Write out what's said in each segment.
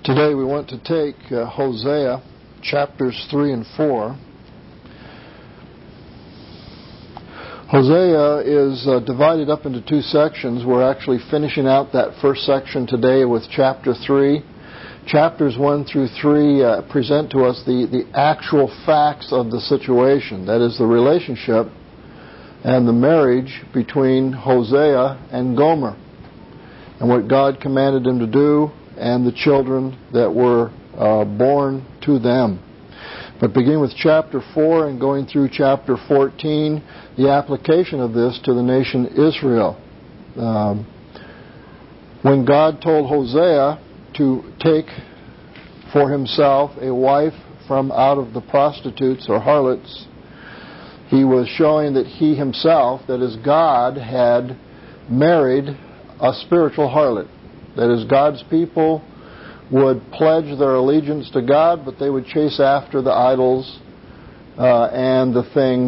Today we want to take Hosea chapters 3 and 4. Hosea is divided up into two sections. We're actually finishing out that first section today with chapter 3. Chapters 1 through 3 present to us the actual facts of the situation. That is the relationship and the marriage between Hosea and Gomer, and what God commanded him to do, and the children that were born to them. But beginning with chapter 4 and going through chapter 14, the application of this to the nation Israel. When God told Hosea to take for himself a wife from out of the prostitutes or harlots, he was showing that he himself, that is God, had married a spiritual harlot. That is, God's people would pledge their allegiance to God, but they would chase after the idols and the things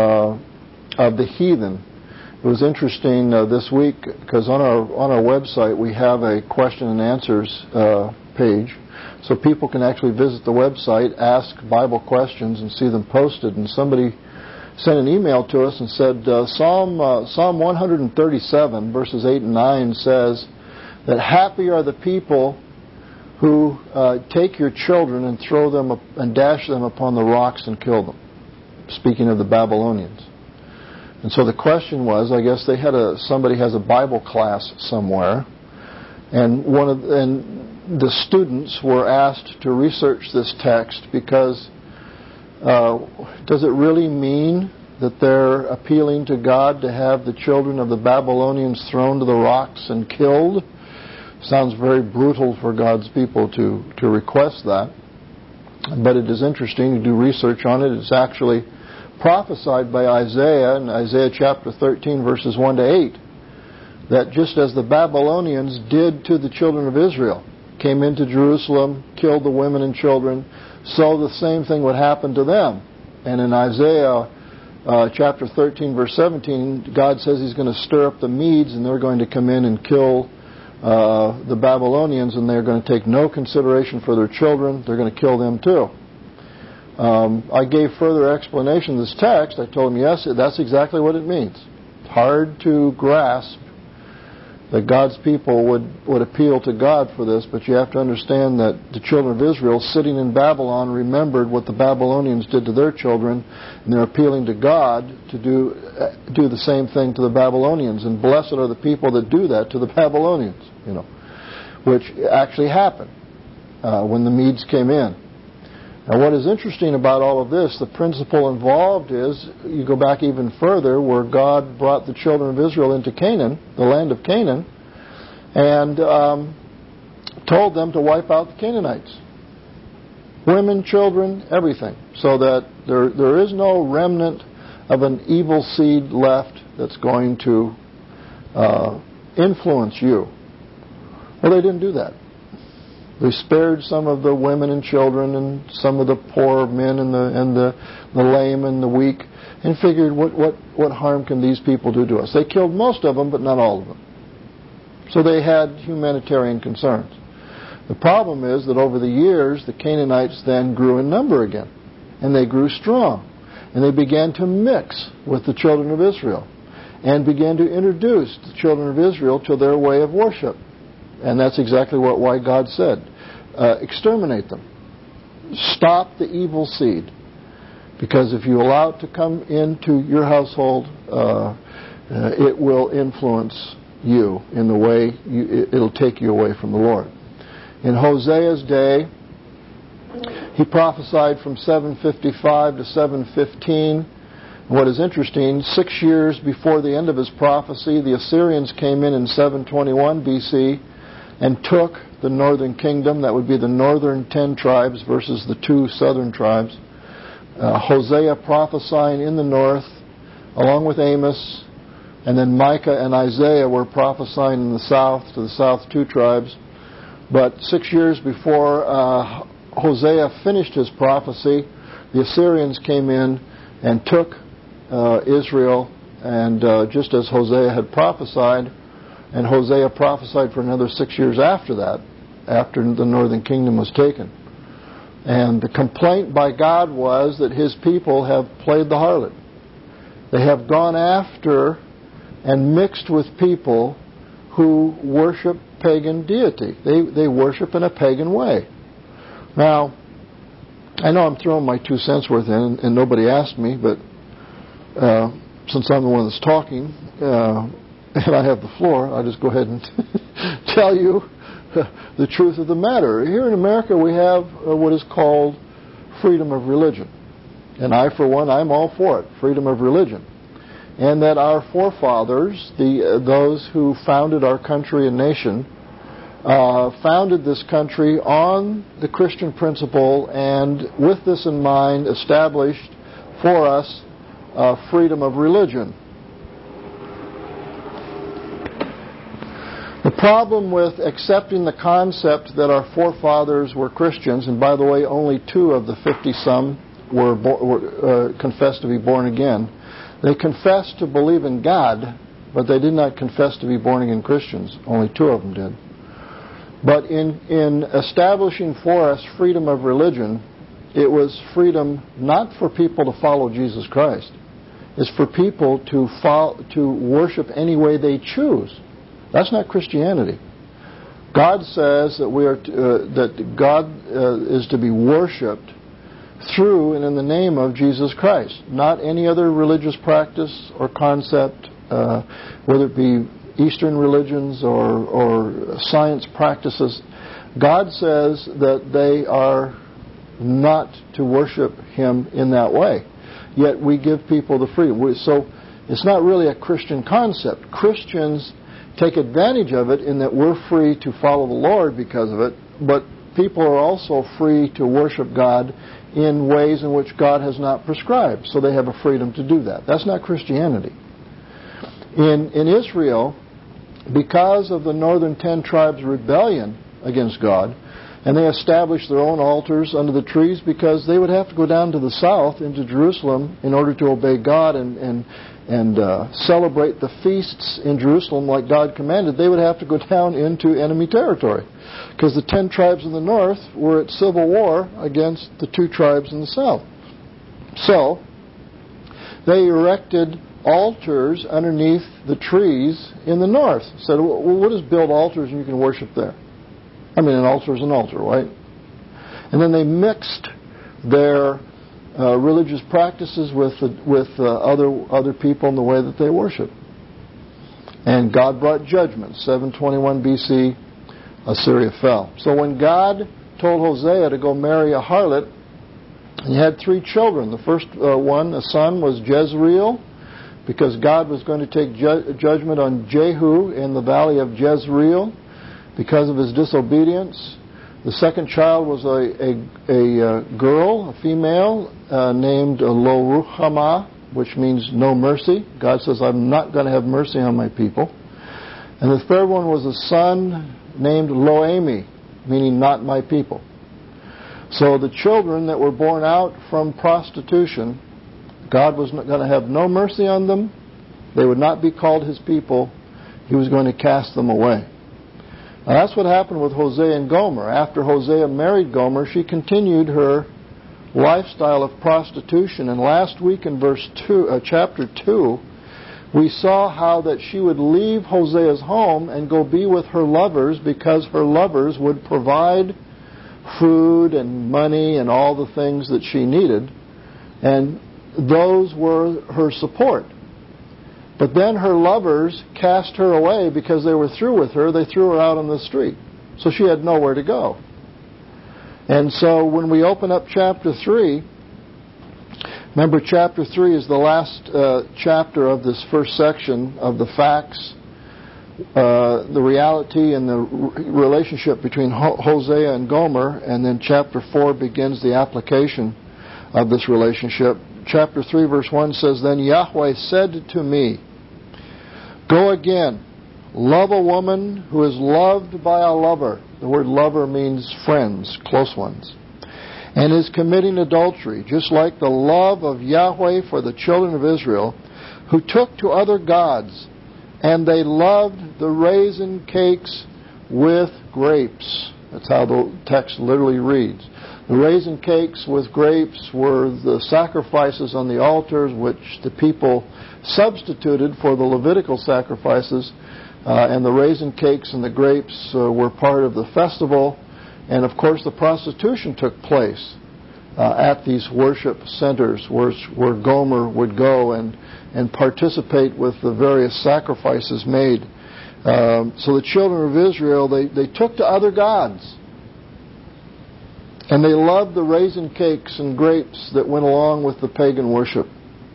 of the heathen. It was interesting this week because on our website we have a question and answers page, so people can actually visit the website, ask Bible questions, and see them posted. And somebody sent an email to us and said Psalm 137 verses 8 and 9 says that happy are the people who take your children and throw them up and dash them upon the rocks and kill them. Speaking of the Babylonians. And so the question was, I guess they had somebody has a Bible class somewhere, and the students were asked to research this text because does it really mean that they're appealing to God to have the children of the Babylonians thrown to the rocks and killed? Sounds very brutal for God's people to request that. But it is interesting to do research on it. It's actually prophesied by Isaiah in Isaiah chapter 13 verses 1 to 8 that just as the Babylonians did to the children of Israel, came into Jerusalem, killed the women and children, so the same thing would happen to them. And in Isaiah chapter 13 verse 17, God says He's going to stir up the Medes and they're going to come in and kill the Babylonians, and they're going to take no consideration for their children. They're going to kill them too. I gave further explanation of this text. I told them, yes, that's exactly what it means. It's hard to grasp that God's people would appeal to God for this, but you have to understand that the children of Israel sitting in Babylon remembered what the Babylonians did to their children, and they're appealing to God to do the same thing to the Babylonians. And blessed are the people that do that to the Babylonians, which actually happened when the Medes came in. Now, what is interesting about all of this, the principle involved is, you go back even further, where God brought the children of Israel into Canaan, the land of Canaan, and told them to wipe out the Canaanites. Women, children, everything. So that there is no remnant of an evil seed left that's going to influence you. Well, they didn't do that. They spared some of the women and children and some of the poor men and the lame and the weak, and figured what harm can these people do to us? They killed most of them, but not all of them. So they had humanitarian concerns. The problem is that over the years, the Canaanites then grew in number again, and they grew strong, and they began to mix with the children of Israel, and began to introduce the children of Israel to their way of worship. And that's exactly why God said, exterminate them. Stop the evil seed. Because if you allow it to come into your household, it will influence you in the way it'll take you away from the Lord. In Hosea's day, he prophesied from 755 to 715. What is interesting, 6 years before the end of his prophecy, the Assyrians came in 721 BC, and took the northern kingdom. That would be the northern 10 tribes versus the 2 southern tribes. Hosea prophesying in the north, along with Amos, and then Micah and Isaiah were prophesying in the south, to the south 2 tribes. But 6 years before Hosea finished his prophecy, the Assyrians came in and took Israel, and just as Hosea had prophesied, and Hosea prophesied for another 6 years after that. after the northern kingdom was taken. And the complaint by God was that His people have played the harlot. They have gone after and mixed with people who worship pagan deity. They worship in a pagan way. Now, I know I'm throwing my 2 cents worth in, and nobody asked me, but since I'm the one that's talking, and I have the floor, I'll just go ahead and tell you the truth of the matter. Here in America, we have what is called freedom of religion. And I, for one, I'm all for it, freedom of religion. And that our forefathers, those who founded our country and nation, founded this country on the Christian principle, and with this in mind, established for us freedom of religion. The problem with accepting the concept that our forefathers were Christians, and by the way, only 2 of the 50-some were confessed to be born again. They confessed to believe in God, but they did not confess to be born-again Christians. Only 2 of them did. But in establishing for us freedom of religion, it was freedom not for people to follow Jesus Christ. It's for people to worship any way they choose. That's not Christianity. God says that that God is to be worshipped through and in the name of Jesus Christ, not any other religious practice or concept, whether it be Eastern religions or science practices. God says that they are not to worship Him in that way. Yet we give people the freedom. So it's not really a Christian concept. Christians take advantage of it in that we're free to follow the Lord because of it, but people are also free to worship God in ways in which God has not prescribed, so they have a freedom to do that. That's not Christianity. In Israel, because of the northern 10 tribes' rebellion against God, and they established their own altars under the trees because they would have to go down to the south into Jerusalem in order to obey God and celebrate the feasts in Jerusalem like God commanded. They would have to go down into enemy territory because the 10 tribes in the north were at civil war against the 2 tribes in the south. So they erected altars underneath the trees in the north. Said, well, we'll just build altars and you can worship there. I mean, an altar is an altar, right? And then they mixed their religious practices with other people in the way that they worship. And God brought judgment. 721 BC, Assyria fell. So when God told Hosea to go marry a harlot, he had 3 children. The first one, a son, was Jezreel, because God was going to take judgment on Jehu in the valley of Jezreel because of his disobedience. The second child was a girl, a female, named Lo-Ruhamah, which means no mercy. God says, I'm not going to have mercy on my people. And the third one was a son named Lo-Ami, meaning not my people. So the children that were born out from prostitution, God was going to have no mercy on them. They would not be called His people. He was going to cast them away. Now that's what happened with Hosea and Gomer. After Hosea married Gomer, she continued her lifestyle of prostitution. And last week in chapter 2, we saw how that she would leave Hosea's home and go be with her lovers because her lovers would provide food and money and all the things that she needed. And those were her support. But then her lovers cast her away because they were through with her. They threw her out on the street. So she had nowhere to go. And so when we open up chapter 3, remember chapter 3 is the last chapter of this first section of the facts, the reality and the relationship between Hosea and Gomer, and then chapter 4 begins the application of this relationship. Chapter 3 verse 1 says, Then Yahweh said to me, Go again, love a woman who is loved by a lover. The word lover means friends, close ones. And is committing adultery, just like the love of Yahweh for the children of Israel, who took to other gods, and they loved the raisin cakes with grapes. That's how the text literally reads. The raisin cakes with grapes were the sacrifices on the altars, which the people substituted for the Levitical sacrifices. And the raisin cakes and the grapes were part of the festival. And of course the prostitution took place at these worship centers where Gomer would go and participate with the various sacrifices made. So the children of Israel, they took to other gods. And they loved the raisin cakes and grapes that went along with the pagan worship.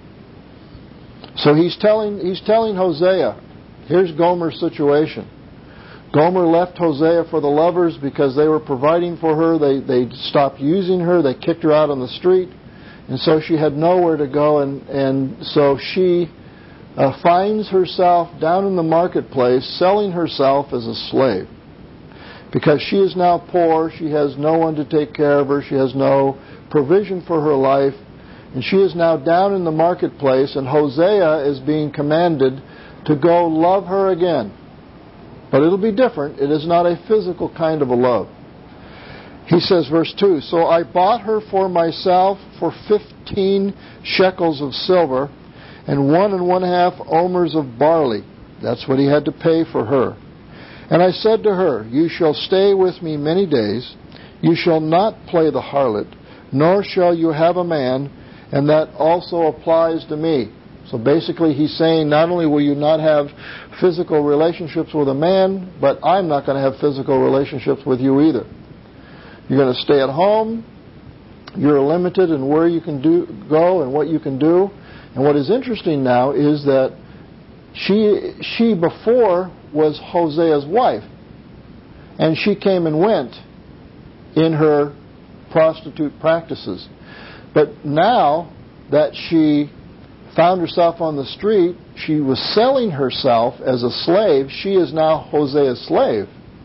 So he's telling Hosea, here's Gomer's situation. Gomer left Hosea for the lovers because they were providing for her. They stopped using her. They kicked her out on the street. And so she had nowhere to go. And so she finds herself down in the marketplace selling herself as a slave. Because she is now poor. She has no one to take care of her. She has no provision for her life. And she is now down in the marketplace. And Hosea is being commanded to go love her again. But it'll be different. It is not a physical kind of a love. He says, verse 2, So I bought her for myself for 15 shekels of silver and 1.5 omers of barley. That's what he had to pay for her. And I said to her, You shall stay with me many days. You shall not play the harlot, nor shall you have a man, and that also applies to me. So basically he's saying, not only will you not have physical relationships with a man, but I'm not going to have physical relationships with you either. You're going to stay at home. You're limited in where you can go and what you can do. And what is interesting now is that she before was Hosea's wife. And she came and went in her prostitute practices. But now that she found herself on the street, she was selling herself as a slave. She is now Hosea's slave.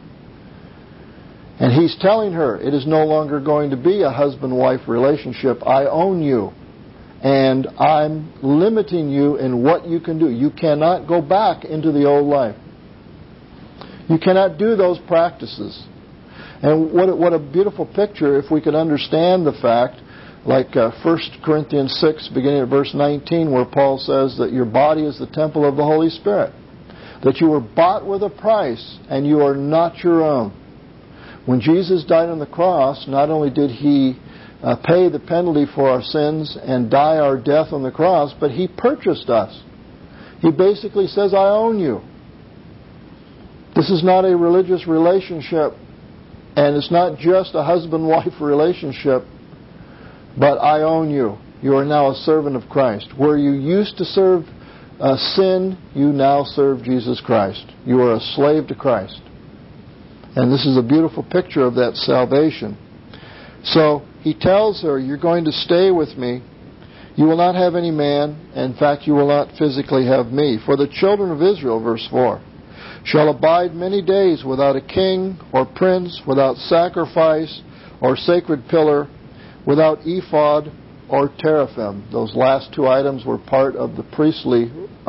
And he's telling her, it is no longer going to be a husband-wife relationship. I own you. And I'm limiting you in what you can do. You cannot go back into the old life. You cannot do those practices. And what a beautiful picture if we could understand the fact, like 1 Corinthians 6, beginning at verse 19, where Paul says that your body is the temple of the Holy Spirit. That you were bought with a price, and you are not your own. When Jesus died on the cross, not only did He pay the penalty for our sins and die our death on the cross, but He purchased us. He basically says, I own you. This is not a religious relationship, and it's not just a husband-wife relationship, but I own you. You are now a servant of Christ. Where you used to serve sin, you now serve Jesus Christ. You are a slave to Christ. And this is a beautiful picture of that salvation. So he tells her, you're going to stay with me. You will not have any man. In fact, you will not physically have me. For the children of Israel, verse 4, shall abide many days without a king or prince, without sacrifice or sacred pillar, without ephod or teraphim. Those last two items were part of the priestly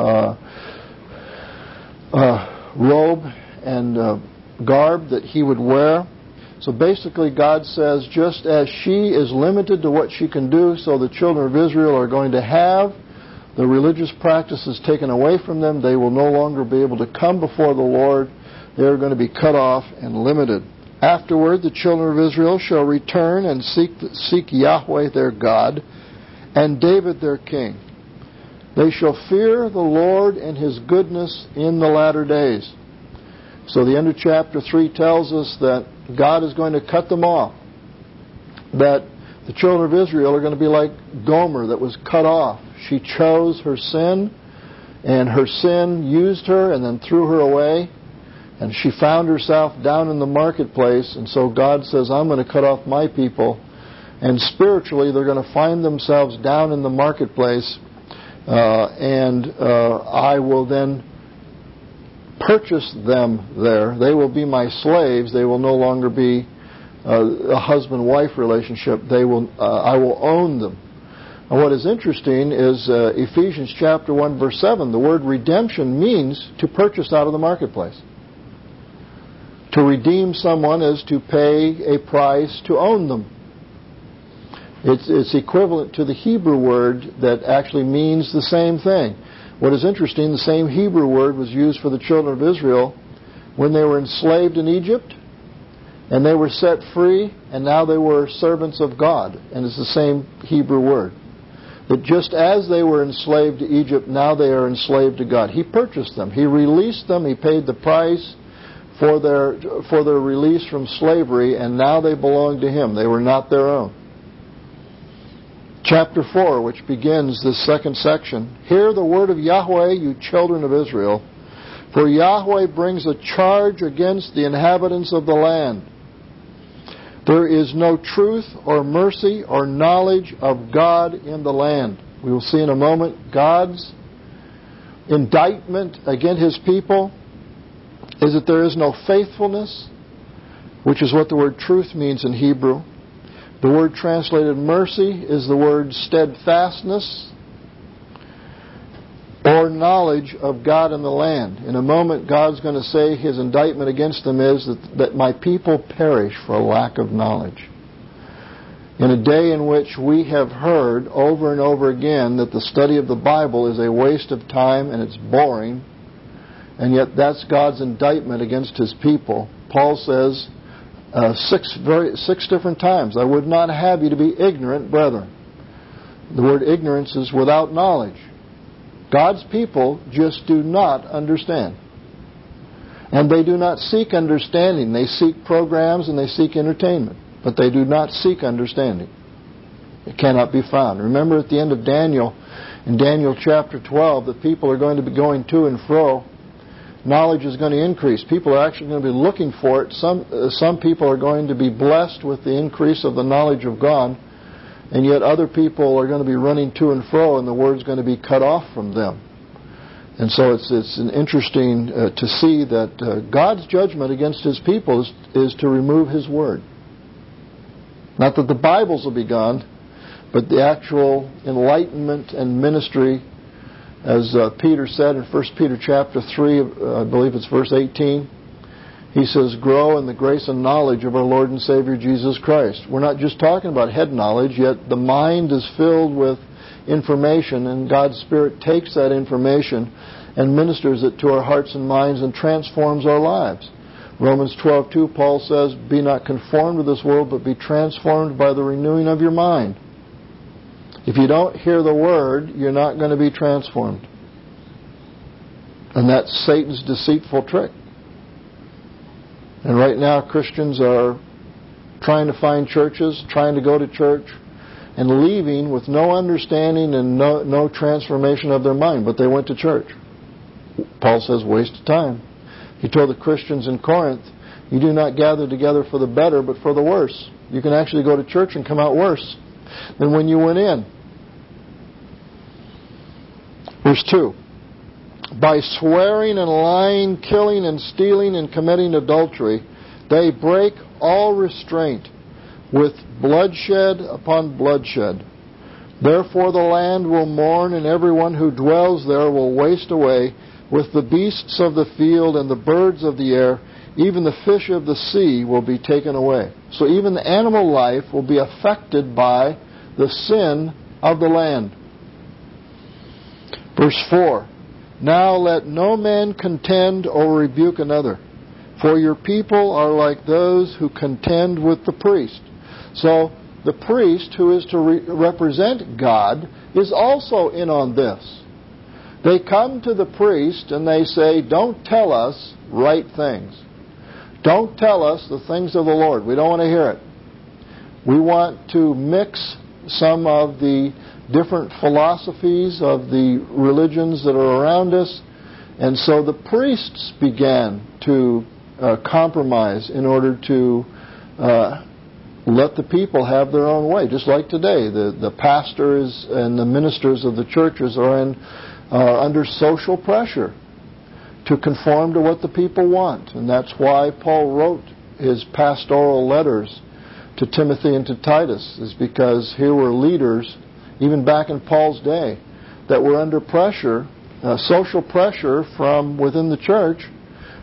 robe and garb that he would wear. So basically God says, just as she is limited to what she can do, so the children of Israel are going to have the religious practices taken away from them. They will no longer be able to come before the Lord. They are going to be cut off and limited. Afterward, the children of Israel shall return and seek Yahweh their God and David their king. They shall fear the Lord and His goodness in the latter days. So the end of chapter 3 tells us that God is going to cut them off. That the children of Israel are going to be like Gomer that was cut off. She chose her sin, and her sin used her and then threw her away. And she found herself down in the marketplace, and so God says, I'm going to cut off my people. And spiritually, they're going to find themselves down in the marketplace, and I will then purchase them there. They will be my slaves. They will no longer be a husband-wife relationship. I will own them. And what is interesting is Ephesians chapter 1, verse 7, the word redemption means to purchase out of the marketplace. To redeem someone is to pay a price to own them. It's equivalent to the Hebrew word that actually means the same thing. What is interesting, the same Hebrew word was used for the children of Israel when they were enslaved in Egypt, and they were set free, and now they were servants of God. And it's the same Hebrew word. That just as they were enslaved to Egypt, now they are enslaved to God. He purchased them. He released them. He paid the price for their release from slavery, and now they belong to Him. They were not their own. Chapter 4, which begins this second section. Hear the word of Yahweh, you children of Israel, for Yahweh brings a charge against the inhabitants of the land. There is no truth or mercy or knowledge of God in the land. We will see in a moment God's indictment against His people is that there is no faithfulness, which is what the word truth means in Hebrew. The word translated mercy is the word steadfastness or knowledge of God in the land. In a moment, God's going to say His indictment against them is that my people perish for lack of knowledge. In a day in which we have heard over and over again that the study of the Bible is a waste of time and it's boring, and yet that's God's indictment against His people. Paul says, 6 different times, I would not have you to be ignorant, brethren. The word ignorance is without knowledge. God's people just do not understand. And they do not seek understanding. They seek programs and they seek entertainment. But they do not seek understanding. It cannot be found. Remember at the end of Daniel, in Daniel chapter 12, the people are going to be going to and fro. Knowledge is going to increase. People are actually going to be looking for it. Some people are going to be blessed with the increase of the knowledge of God, and yet other people are going to be running to and fro, and the Word's going to be cut off from them. And so it's interesting to see that God's judgment against His people is to remove His Word. Not that the Bibles will be gone, but the actual enlightenment and ministry. As Peter said in 1 Peter chapter 3, I believe it's verse 18, he says, grow in the grace and knowledge of our Lord and Savior Jesus Christ. We're not just talking about head knowledge, yet the mind is filled with information, and God's Spirit takes that information and ministers it to our hearts and minds and transforms our lives. Romans 12:2, Paul says, be not conformed to this world, but be transformed by the renewing of your mind. If you don't hear the Word, you're not going to be transformed. And that's Satan's deceitful trick. And right now Christians are trying to find churches, trying to go to church, and leaving with no understanding and no transformation of their mind, but they went to church. Paul says, waste of time. He told the Christians in Corinth, you do not gather together for the better, but for the worse. You can actually go to church and come out worse than when you went in. Verse 2, by swearing and lying, killing and stealing and committing adultery, they break all restraint with bloodshed upon bloodshed. Therefore the land will mourn, and everyone who dwells there will waste away, with the beasts of the field and the birds of the air, even the fish of the sea will be taken away. So even the animal life will be affected by the sin of the land. Verse 4, now let no man contend or rebuke another, for your people are like those who contend with the priest. So the priest, who is to represent God, is also in on this. They come to the priest and they say, don't tell us right things. Don't tell us the things of the Lord. We don't want to hear it. We want to mix some of the different philosophies of the religions that are around us. And so the priests began to compromise in order to let the people have their own way. Just like today, the pastors and the ministers of the churches are under social pressure to conform to what the people want. And that's why Paul wrote his pastoral letters to Timothy and to Titus, is because here were leaders, even back in Paul's day, that were under pressure, social pressure from within the church,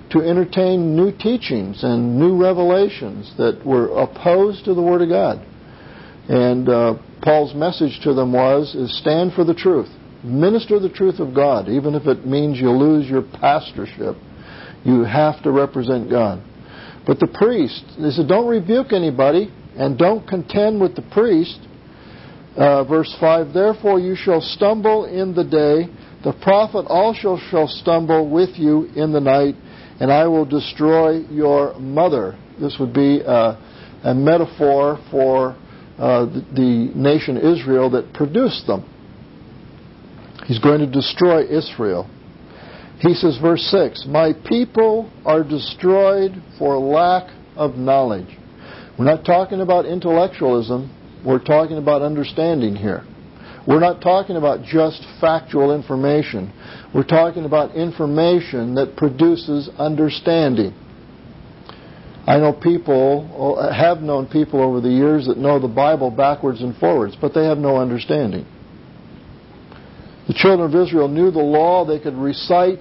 to entertain new teachings and new revelations that were opposed to the Word of God. And Paul's message to them is stand for the truth. Minister the truth of God, even if it means you lose your pastorship. You have to represent God. But the priest, they said, don't rebuke anybody and don't contend with the priest. Verse 5, therefore you shall stumble in the day, the prophet also shall stumble with you in the night, and I will destroy your mother. This would be a metaphor for the nation Israel that produced them. He's going to destroy Israel. He says, verse 6, my people are destroyed for lack of knowledge. We're not talking about intellectualism. We're talking about understanding here. We're not talking about just factual information. We're talking about information that produces understanding. I know people, have known people over the years that know the Bible backwards and forwards, but they have no understanding. The children of Israel knew the law. They could recite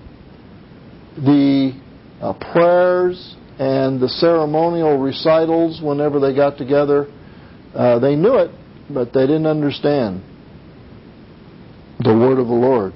the prayers and the ceremonial recitals whenever they got together. They knew it, but they didn't understand the word of the Lord.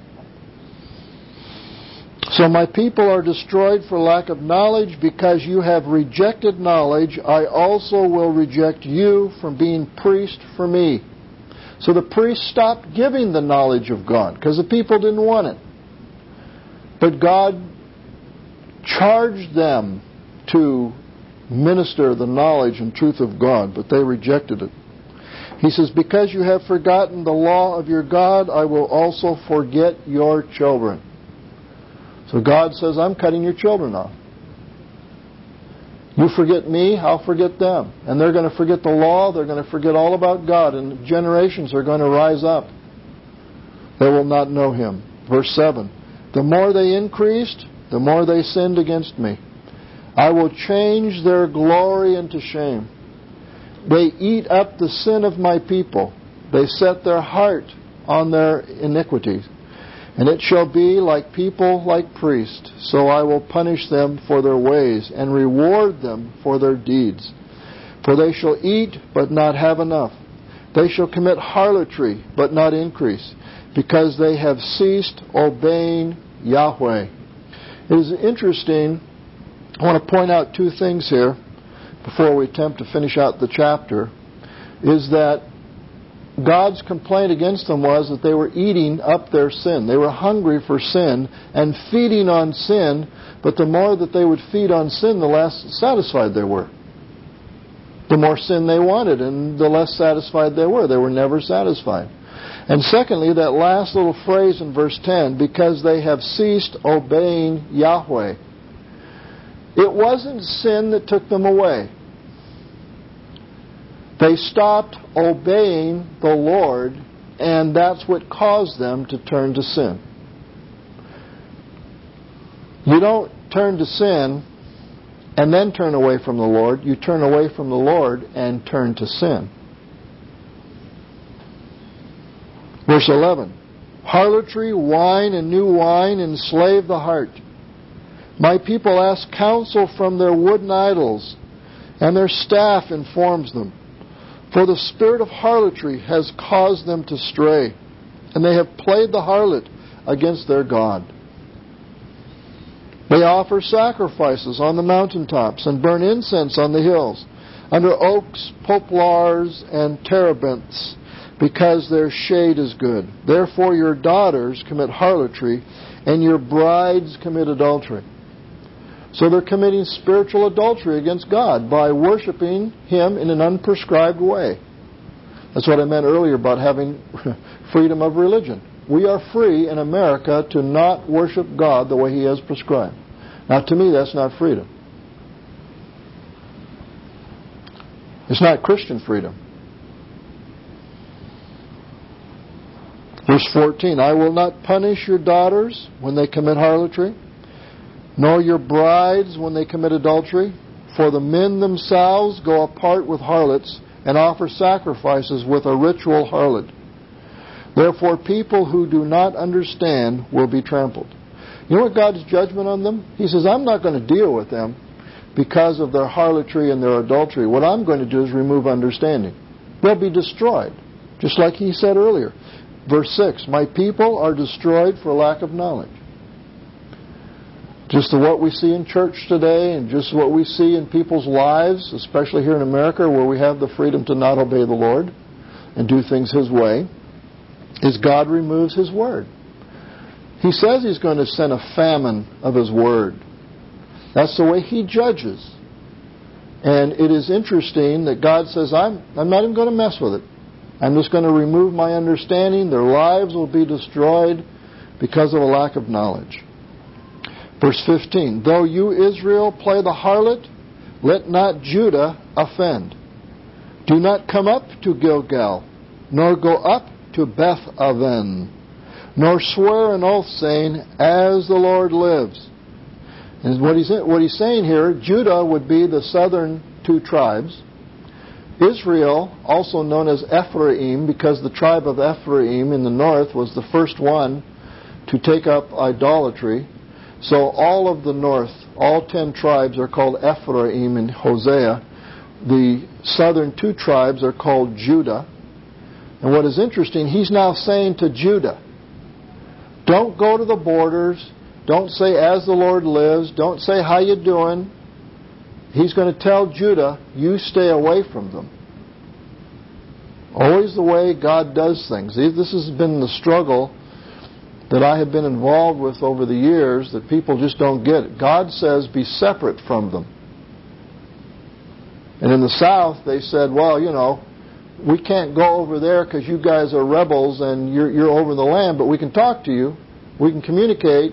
So my people are destroyed for lack of knowledge. Because you have rejected knowledge, I also will reject you from being priest for me. So the priests stopped giving the knowledge of God because the people didn't want it. But God charged them to minister the knowledge and truth of God, but they rejected it. He says, because you have forgotten the law of your God, I will also forget your children. So God says, I'm cutting your children off. You forget me, I'll forget them. And they're going to forget the law, they're going to forget all about God, and generations are going to rise up. They will not know Him. Verse 7, the more they increased, the more they sinned against me. I will change their glory into shame. They eat up the sin of my people. They set their heart on their iniquities. And it shall be like people, like priests. So I will punish them for their ways and reward them for their deeds. For they shall eat, but not have enough. They shall commit harlotry, but not increase, because they have ceased obeying Yahweh. It is interesting. I want to point out two things here before we attempt to finish out the chapter, is that God's complaint against them was that they were eating up their sin. They were hungry for sin and feeding on sin, but the more that they would feed on sin, the less satisfied they were. The more sin they wanted, and the less satisfied they were. They were never satisfied. And secondly, that last little phrase in verse 10, because they have ceased obeying Yahweh. It wasn't sin that took them away. They stopped obeying the Lord, and that's what caused them to turn to sin. You don't turn to sin and then turn away from the Lord. You turn away from the Lord and turn to sin. Verse 11. Harlotry, wine, and new wine enslave the heart. My people ask counsel from their wooden idols, and their staff informs them. For the spirit of harlotry has caused them to stray, and they have played the harlot against their God. They offer sacrifices on the mountaintops and burn incense on the hills, under oaks, poplars, and terebinths, because their shade is good. Therefore your daughters commit harlotry, and your brides commit adultery. So they're committing spiritual adultery against God by worshiping Him in an unprescribed way. That's what I meant earlier about having freedom of religion. We are free in America to not worship God the way He has prescribed. Now, to me, that's not freedom. It's not Christian freedom. Verse 14, I will not punish your daughters when they commit harlotry, nor your brides when they commit adultery, for the men themselves go apart with harlots and offer sacrifices with a ritual harlot. Therefore people who do not understand will be trampled. You know what God's judgment on them? He says, I'm not going to deal with them because of their harlotry and their adultery. What I'm going to do is remove understanding. They'll be destroyed, just like he said earlier. Verse 6, my people are destroyed for lack of knowledge. Just what we see in church today and just what we see in people's lives, especially here in America where we have the freedom to not obey the Lord and do things His way, is God removes His Word. He says He's going to send a famine of His Word. That's the way He judges. And it is interesting that God says, I'm not even going to mess with it. I'm just going to remove my understanding. Their lives will be destroyed because of a lack of knowledge. Verse 15, though you, Israel, play the harlot, let not Judah offend. Do not come up to Gilgal, nor go up to Beth Aven, nor swear an oath, saying, as the Lord lives. And what he's saying here, Judah would be the southern two tribes. Israel, also known as Ephraim, because the tribe of Ephraim in the north was the first one to take up idolatry. So all of the north, all 10 tribes are called Ephraim in Hosea. The southern two tribes are called Judah. And what is interesting, he's now saying to Judah, don't go to the borders. Don't say, as the Lord lives. Don't say, how you doing? He's going to tell Judah, you stay away from them. Always the way God does things. This has been the struggle that I have been involved with over the years, that people just don't get it. God says, be separate from them. And in the South, they said, well, you know, we can't go over there because you guys are rebels and you're over the land, but we can talk to you. We can communicate.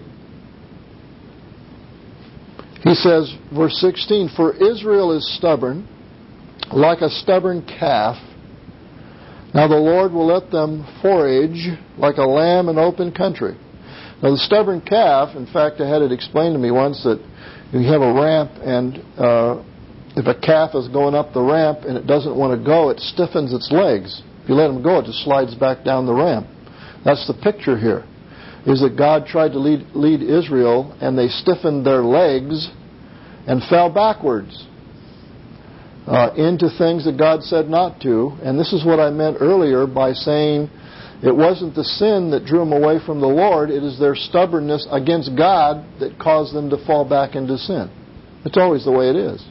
He says, verse 16, for Israel is stubborn, like a stubborn calf. Now the Lord will let them forage like a lamb in open country. Now the stubborn calf, in fact, I had it explained to me once that you have a ramp and if a calf is going up the ramp and it doesn't want to go, it stiffens its legs. If you let him go, it just slides back down the ramp. That's the picture here, is that God tried to lead Israel and they stiffened their legs and fell backwards into things that God said not to. And this is what I meant earlier by saying it wasn't the sin that drew them away from the Lord. It is their stubbornness against God that caused them to fall back into sin. It's always the way it is.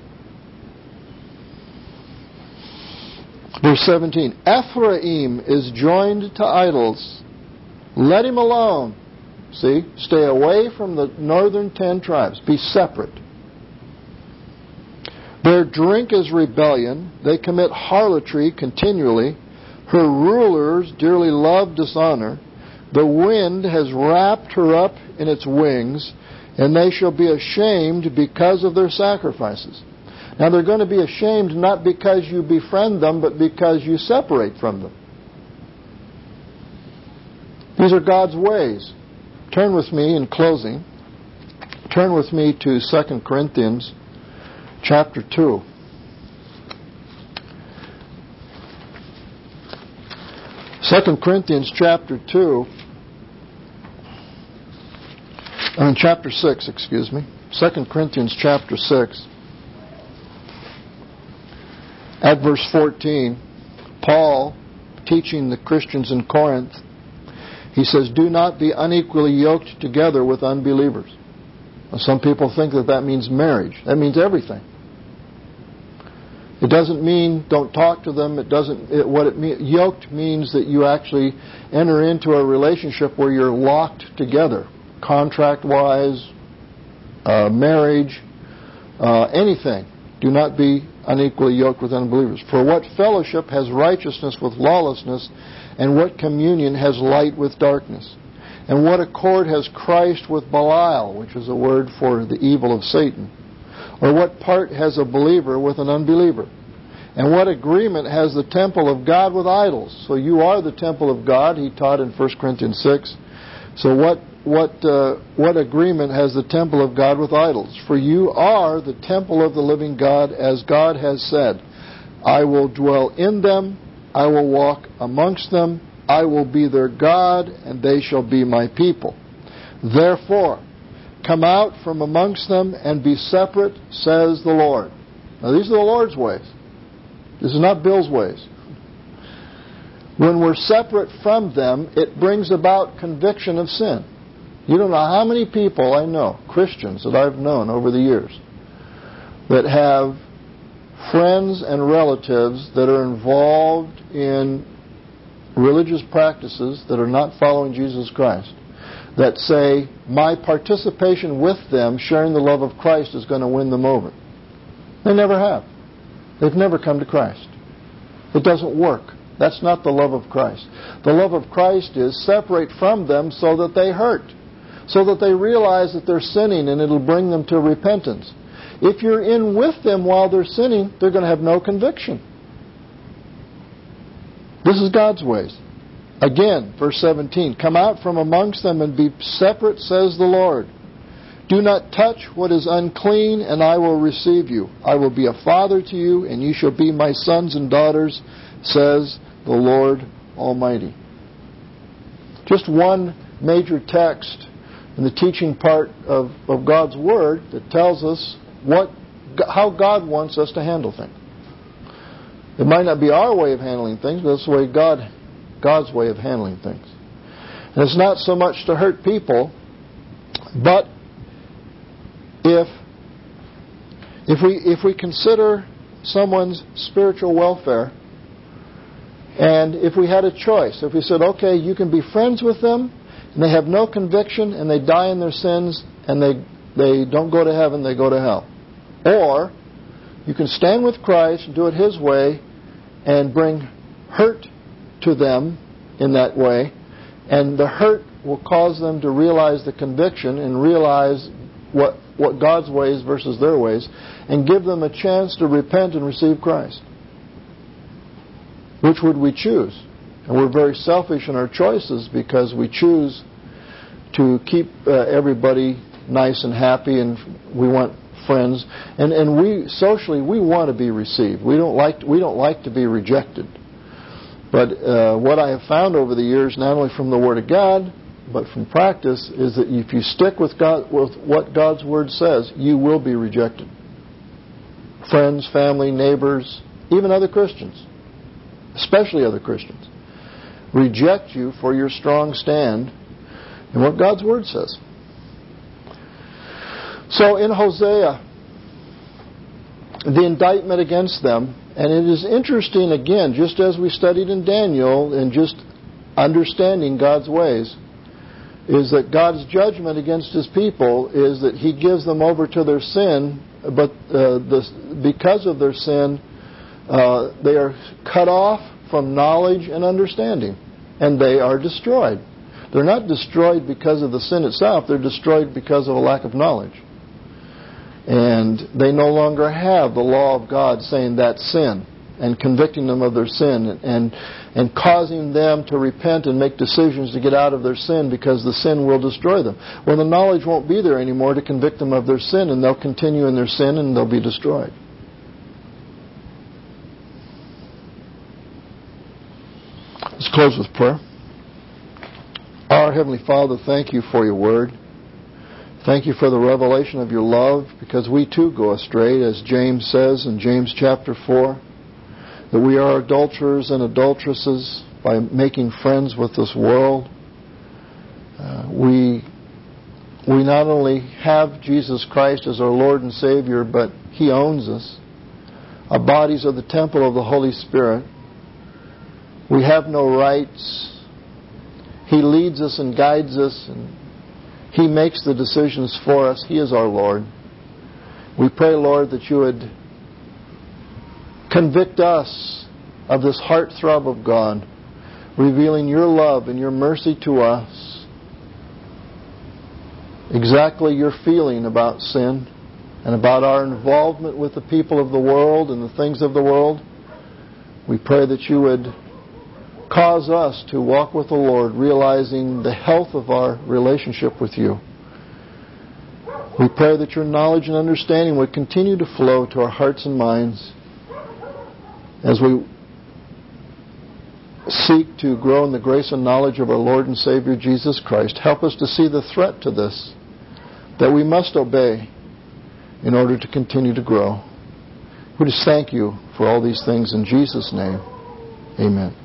Verse 17, Ephraim is joined to idols. Let him alone. See, stay away from the northern 10 tribes. Be separate. Their drink is rebellion. They commit harlotry continually. Her rulers dearly love dishonor. The wind has wrapped her up in its wings, and they shall be ashamed because of their sacrifices. Now they're going to be ashamed not because you befriend them, but because you separate from them. These are God's ways. Turn with me, in closing, turn with me to 2 Corinthians chapter 2. Second Corinthians chapter 2, chapter 6, excuse me. 2 Corinthians chapter 6. At verse 14, Paul, teaching the Christians in Corinth, he says, do not be unequally yoked together with unbelievers. Now, some people think that means marriage. That means everything. It doesn't mean don't talk to them. Yoked means that you actually enter into a relationship where you're locked together, contract-wise, marriage, anything. Do not be unequally yoked with unbelievers. For what fellowship has righteousness with lawlessness, and what communion has light with darkness? And what accord has Christ with Belial, which is a word for the evil of Satan? Or what part has a believer with an unbeliever? And what agreement has the temple of God with idols? So you are the temple of God, he taught in 1 Corinthians 6. So what agreement has the temple of God with idols? For you are the temple of the living God, as God has said, I will dwell in them, I will walk amongst them, I will be their God, and they shall be my people. Therefore, come out from amongst them and be separate, says the Lord. Now these are the Lord's ways. This is not Bill's ways. When we're separate from them, it brings about conviction of sin. You don't know how many people I know, Christians that I've known over the years, that have friends and relatives that are involved in religious practices that are not following Jesus Christ, that say, my participation with them, sharing the love of Christ, is going to win them over. They never have. They've never come to Christ. It doesn't work. That's not the love of Christ. The love of Christ is separate from them so that they hurt, so that they realize that they're sinning, and it'll bring them to repentance. If you're in with them while they're sinning, they're going to have no conviction. This is God's ways. Again, verse 17, come out from amongst them and be separate, says the Lord. Do not touch what is unclean, and I will receive you. I will be a father to you, and you shall be my sons and daughters, says the Lord Almighty. Just one major text in the teaching part of God's Word that tells us how God wants us to handle things. It might not be our way of handling things, but it's the way God's way of handling things. And it's not so much to hurt people, but if we consider someone's spiritual welfare, and if we had a choice, if we said, okay, you can be friends with them, and they have no conviction, and they die in their sins, and they don't go to heaven, they go to hell. Or you can stand with Christ and do it His way and bring hurt to them in that way, and the hurt will cause them to realize the conviction and realize what God's ways versus their ways, and give them a chance to repent and receive Christ. Which would we choose? And we're very selfish in our choices because we choose to keep everybody nice and happy, and we want friends, and we socially we want to be received. We don't like to be rejected. But what I have found over the years, not only from the Word of God, but from practice, is that if you stick with what God's Word says, you will be rejected. Friends, family, neighbors, even other Christians, especially other Christians, reject you for your strong stand in what God's Word says. So in Hosea, the indictment against them, and it is interesting, again, just as we studied in Daniel, and just understanding God's ways, is that God's judgment against His people is that He gives them over to their sin, but because of their sin, they are cut off from knowledge and understanding, and they are destroyed. They're not destroyed because of the sin itself, they're destroyed because of a lack of knowledge. And they no longer have the law of God saying that's sin, and convicting them of their sin, and causing them to repent and make decisions to get out of their sin, because the sin will destroy them. Well, the knowledge won't be there anymore to convict them of their sin, and they'll continue in their sin and they'll be destroyed. Let's close with prayer. Our Heavenly Father, thank You for Your Word. Thank You for the revelation of Your love, because we too go astray, as James says in James chapter 4, that we are adulterers and adulteresses by making friends with this world. We not only have Jesus Christ as our Lord and Savior, but He owns us. Our bodies are the temple of the Holy Spirit. We have no rights. He leads us and guides us, and He makes the decisions for us. He is our Lord. We pray, Lord, that You would convict us of this heartthrob of God, revealing Your love and Your mercy to us, exactly Your feeling about sin and about our involvement with the people of the world and the things of the world. We pray that You would cause us to walk with the Lord, realizing the health of our relationship with You. We pray that Your knowledge and understanding would continue to flow to our hearts and minds as we seek to grow in the grace and knowledge of our Lord and Savior Jesus Christ. Help us to see the threat to this, that we must obey in order to continue to grow. We just thank you for all these things in Jesus' name. Amen.